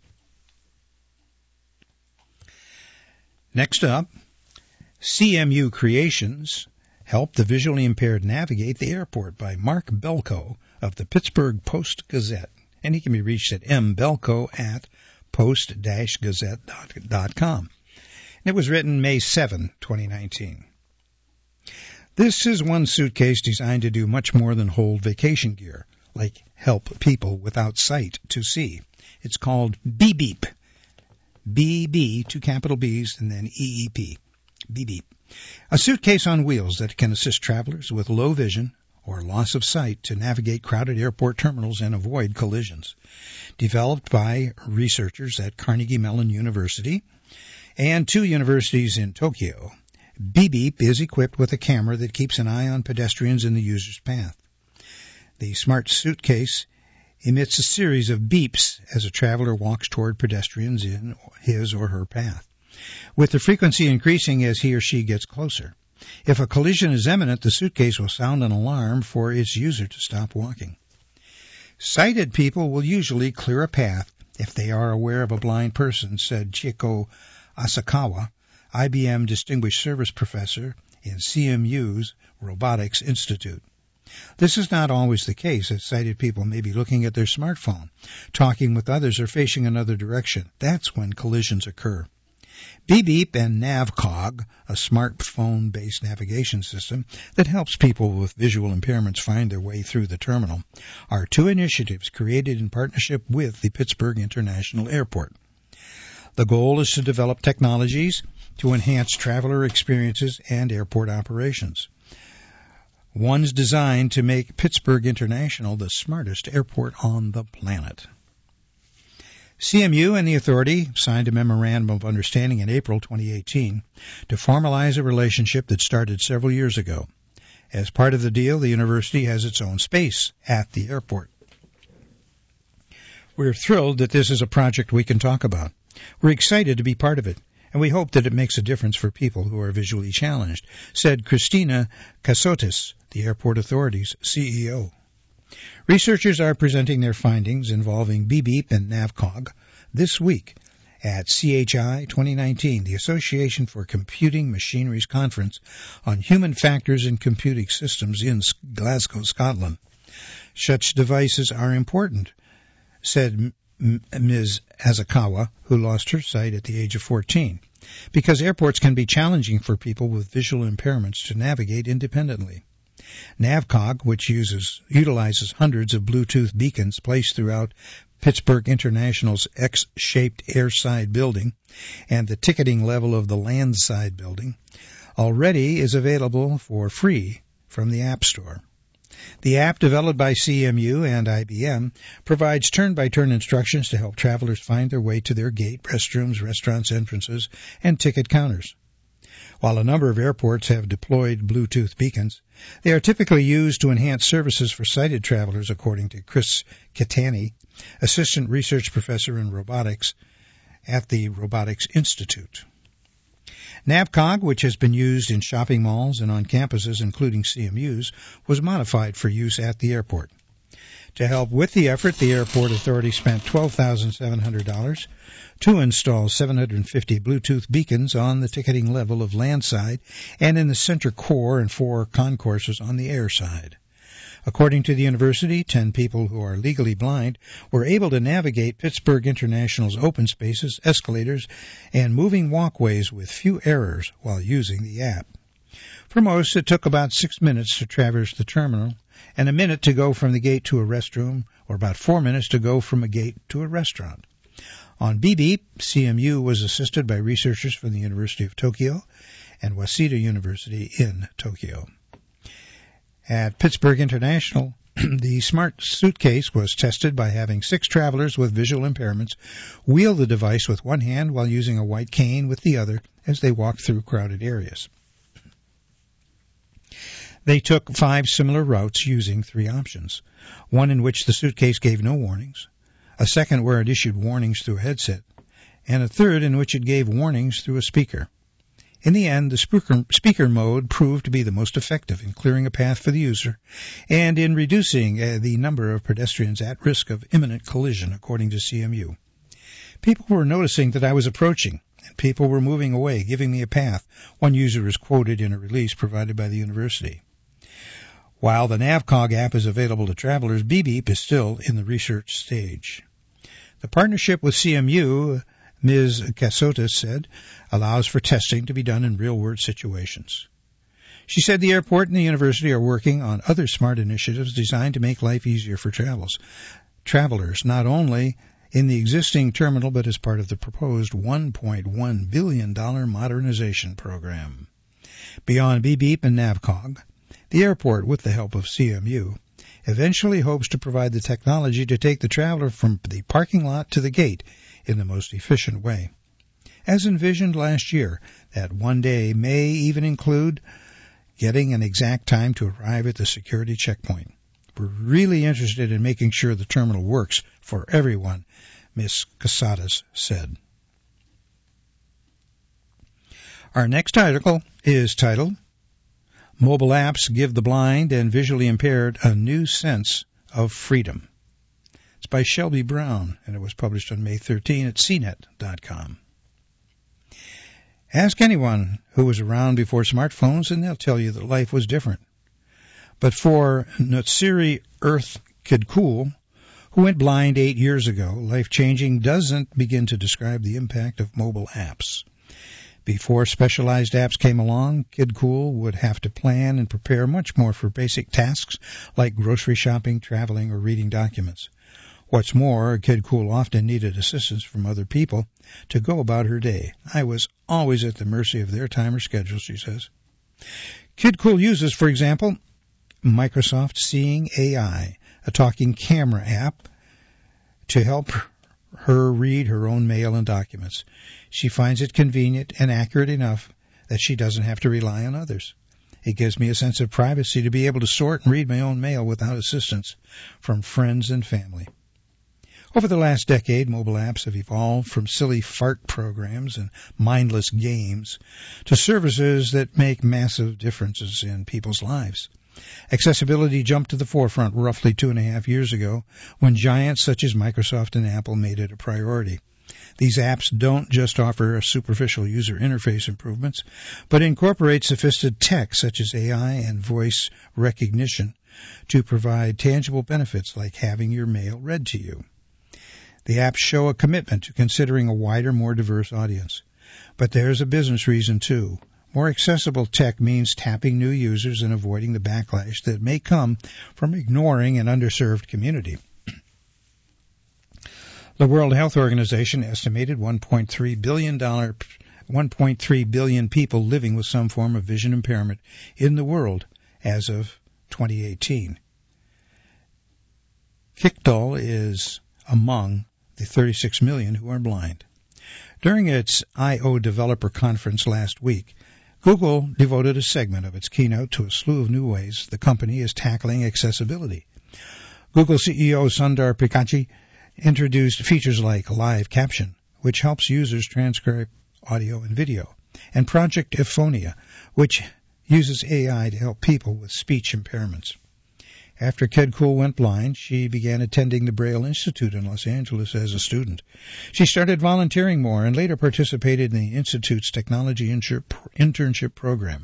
Next up, C M U Creations Help the Visually Impaired Navigate the Airport by Mark Belko of the Pittsburgh Post-Gazette. And he can be reached at mbelko at post dash gazette dot com. It was written May seventh, twenty nineteen. This is one suitcase designed to do much more than hold vacation gear, like help people without sight to see. It's called B-Beep. B B, two capital B's, and then E E P. B-Beep. A suitcase on wheels that can assist travelers with low vision or loss of sight to navigate crowded airport terminals and avoid collisions. Developed by researchers at Carnegie Mellon University and two universities in Tokyo, B-Beep is equipped with a camera that keeps an eye on pedestrians in the user's path. The smart suitcase emits a series of beeps as a traveler walks toward pedestrians in his or her path, with the frequency increasing as he or she gets closer. If a collision is imminent, the suitcase will sound an alarm for its user to stop walking. Sighted people will usually clear a path if they are aware of a blind person, said Chieko Asakawa, I B M Distinguished Service Professor in C M U's Robotics Institute. This is not always the case, as sighted people may be looking at their smartphone, talking with others, or facing another direction. That's when collisions occur. Beep and NavCog, a smartphone-based navigation system that helps people with visual impairments find their way through the terminal, are two initiatives created in partnership with the Pittsburgh International Airport. The goal is to develop technologies to enhance traveler experiences and airport operations. One's designed to make Pittsburgh International the smartest airport on the planet. C M U and the authority signed a memorandum of understanding in April twenty eighteen to formalize a relationship that started several years ago. As part of the deal, the university has its own space at the airport. We're thrilled that this is a project we can talk about. We're excited to be part of it, and we hope that it makes a difference for people who are visually challenged, said Christina Kasotis, the airport authority's C E O. Researchers are presenting their findings involving Beep and NavCog this week at C H I twenty nineteen, the Association for Computing Machinery's Conference on Human Factors in Computing Systems in Glasgow, Scotland. Such devices are important, said Miz Asakawa, who lost her sight at the age of fourteen, because airports can be challenging for people with visual impairments to navigate independently. NavCog, which uses utilizes hundreds of Bluetooth beacons placed throughout Pittsburgh International's X-shaped airside building and the ticketing level of the landside building, already is available for free from the App Store. The app, developed by C M U and I B M, provides turn-by-turn instructions to help travelers find their way to their gate, restrooms, restaurants, entrances, and ticket counters. While a number of airports have deployed Bluetooth beacons, they are typically used to enhance services for sighted travelers, according to Chris Catani, Assistant Research Professor in Robotics at the Robotics Institute. NavCog, which has been used in shopping malls and on campuses, including C M U's, was modified for use at the airport. To help with the effort, the airport authority spent twelve thousand seven hundred dollars to install seven hundred fifty Bluetooth beacons on the ticketing level of landside and in the center core and four concourses on the air side. According to the university, ten people who are legally blind were able to navigate Pittsburgh International's open spaces, escalators, and moving walkways with few errors while using the app. For most, it took about six minutes to traverse the terminal and a minute to go from the gate to a restroom, or about four minutes to go from a gate to a restaurant. On Beep, C M U was assisted by researchers from the University of Tokyo and Waseda University in Tokyo. At Pittsburgh International, the smart suitcase was tested by having six travelers with visual impairments wheel the device with one hand while using a white cane with the other as they walked through crowded areas. They took five similar routes using three options, one in which the suitcase gave no warnings, a second where it issued warnings through a headset, and a third in which it gave warnings through a speaker. In the end, the speaker, speaker mode proved to be the most effective in clearing a path for the user and in reducing uh, the number of pedestrians at risk of imminent collision, according to C M U. People were noticing that I was approaching, and people were moving away, giving me a path, one user is quoted in a release provided by the university. While the NavCog app is available to travelers, Beep is still in the research stage. The partnership with C M U, Miz Kasotis said, allows for testing to be done in real-world situations. She said the airport and the university are working on other smart initiatives designed to make life easier for travels, travelers, not only in the existing terminal but as part of the proposed one point one billion dollars modernization program. Beyond Beep and NavCog, the airport, with the help of C M U, eventually hopes to provide the technology to take the traveler from the parking lot to the gate in the most efficient way. As envisioned last year, that one day may even include getting an exact time to arrive at the security checkpoint. We're really interested in making sure the terminal works for everyone, Miz Casadas said. Our next article is titled, Mobile Apps Give the Blind and Visually Impaired a New Sense of Freedom. It's by Shelby Brown, and it was published on May thirteenth at C net dot com. Ask anyone who was around before smartphones, and they'll tell you that life was different. But for Nutsiri Earth Kidkul, who went blind eight years ago, life-changing doesn't begin to describe the impact of mobile apps. Before specialized apps came along, Kidkul would have to plan and prepare much more for basic tasks like grocery shopping, traveling, or reading documents. What's more, Kidkul often needed assistance from other people to go about her day. I was always at the mercy of their time or schedule, she says. Kidkul uses, for example, Microsoft Seeing A I, a talking camera app, to help her read her own mail and documents. She finds it convenient and accurate enough that she doesn't have to rely on others. It gives me a sense of privacy to be able to sort and read my own mail without assistance from friends and family. Over the last decade, mobile apps have evolved from silly fart programs and mindless games to services that make massive differences in people's lives. Accessibility jumped to the forefront roughly two and a half years ago when giants such as Microsoft and Apple made it a priority. These apps don't just offer a superficial user interface improvements, but incorporate sophisticated tech such as A I and voice recognition to provide tangible benefits like having your mail read to you. The apps show a commitment to considering a wider, more diverse audience. But there's a business reason, too. More accessible tech means tapping new users and avoiding the backlash that may come from ignoring an underserved community. The World Health Organization estimated one point three billion dollars, one point three billion people living with some form of vision impairment in the world as of twenty eighteen. Kidkul is among the thirty-six million who are blind. During its I O Developer Conference last week, Google devoted a segment of its keynote to a slew of new ways the company is tackling accessibility. Google C E O Sundar Pichai introduced features like Live Caption, which helps users transcribe audio and video, and Project Ephonia, which uses A I to help people with speech impairments. After Kidkul went blind, she began attending the Braille Institute in Los Angeles as a student. She started volunteering more and later participated in the Institute's technology internship program.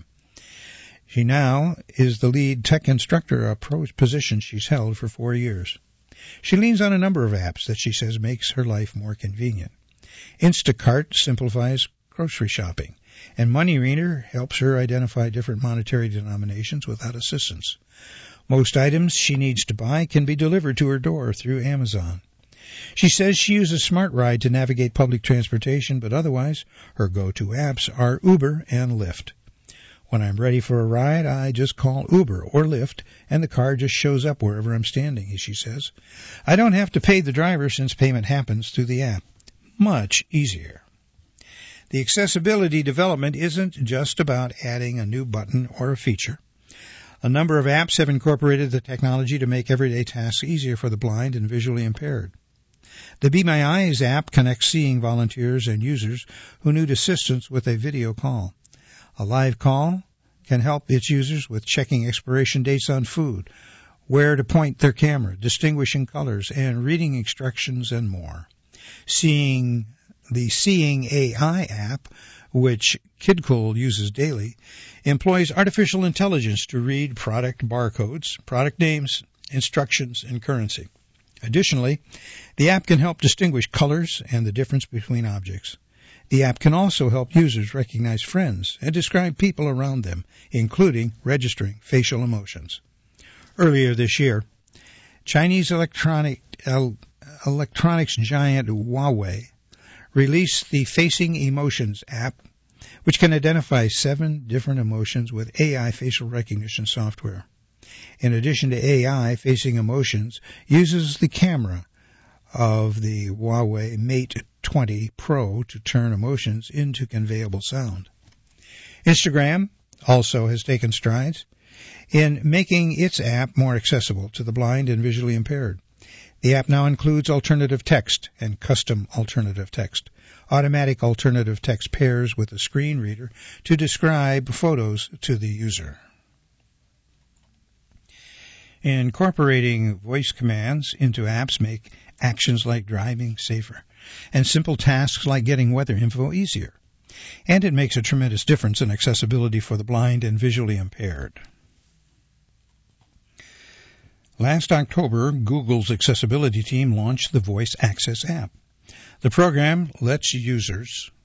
She now is the lead tech instructor, a position she's held for four years. She leans on a number of apps that she says makes her life more convenient. Instacart simplifies grocery shopping, and MoneyReader helps her identify different monetary denominations without assistance. Most items she needs to buy can be delivered to her door through Amazon. She says she uses SmartRide to navigate public transportation, but otherwise her go-to apps are Uber and Lyft. When I'm ready for a ride, I just call Uber or Lyft, and the car just shows up wherever I'm standing, she says. I don't have to pay the driver since payment happens through the app. Much easier. The accessibility development isn't just about adding a new button or a feature. A number of apps have incorporated the technology to make everyday tasks easier for the blind and visually impaired. The Be My Eyes app connects seeing volunteers and users who need assistance with a video call. A live call can help its users with checking expiration dates on food, where to point their camera, distinguishing colors, and reading instructions and more. Seeing the Seeing A I app, which Kidkul uses daily, employs artificial intelligence to read product barcodes, product names, instructions, and currency. Additionally, the app can help distinguish colors and the difference between objects. The app can also help users recognize friends and describe people around them, including registering facial emotions. Earlier this year, Chinese electronic, el, electronics giant Huawei released the Facing Emotions app, which can identify seven different emotions with A I facial recognition software. In addition to A I, Facing Emotions uses the camera of the Huawei Mate twenty Pro to turn emotions into conveyable sound. Instagram also has taken strides in making its app more accessible to the blind and visually impaired. The app now includes alternative text and custom alternative text. Automatic alternative text pairs with a screen reader to describe photos to the user. Incorporating voice commands into apps make actions like driving safer, and simple tasks like getting weather info easier. And it makes a tremendous difference in accessibility for the blind and visually impaired. Last October, Google's accessibility team launched the Voice Access app. The program lets users